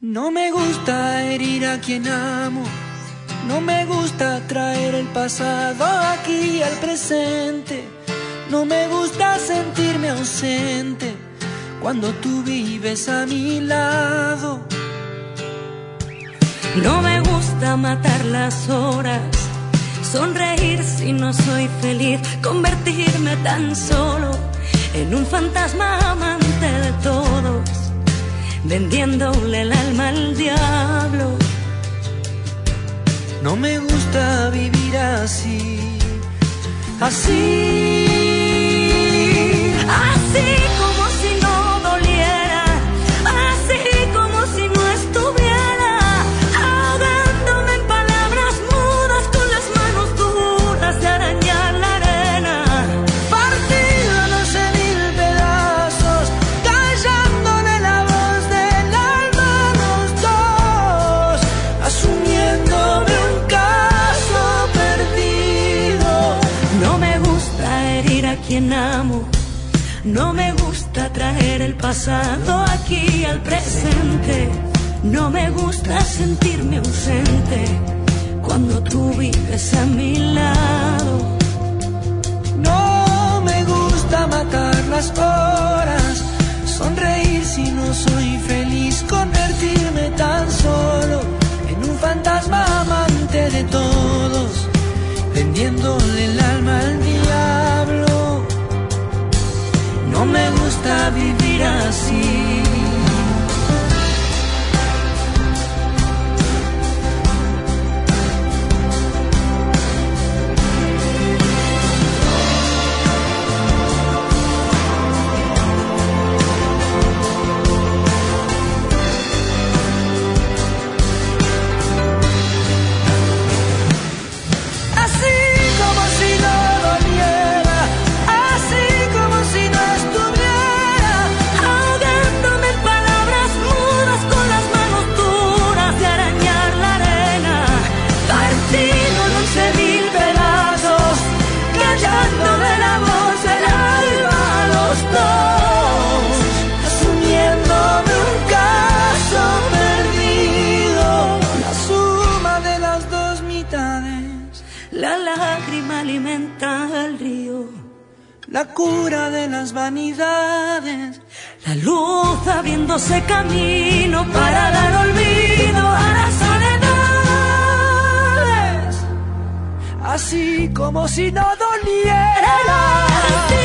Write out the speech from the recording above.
No me gusta herir a quien amo, no me gusta traer el pasado aquí al presente, no me gusta sentirme ausente cuando tú vives a mi lado. No me gusta matar las horas, sonreír si no soy feliz, convertirme tan solo en un fantasma amante de todos, vendiéndole el alma al diablo. No me gusta vivir así, así, así como si no doliera, así como si no estuviera, ahogándome en palabras mudas con las manos duras de arañar la arena, partido en 11.000 pedazos, callándole la voz del alma a los dos, asumiéndome un caso perdido. No me gusta herir a quien amo, no me gusta traer el pasado aquí al presente, no me gusta sentirme ausente cuando tú vives a mi lado. No me gusta matar las horas, sonreír si no soy feliz, convertirme tan solo en un fantasma amante de todos, vendiéndole el alma al diablo. No me gusta vivir así. La lágrima alimenta al río, la cura de las vanidades, la luz abriéndose camino para dar olvido a las soledades. así como si no doliera.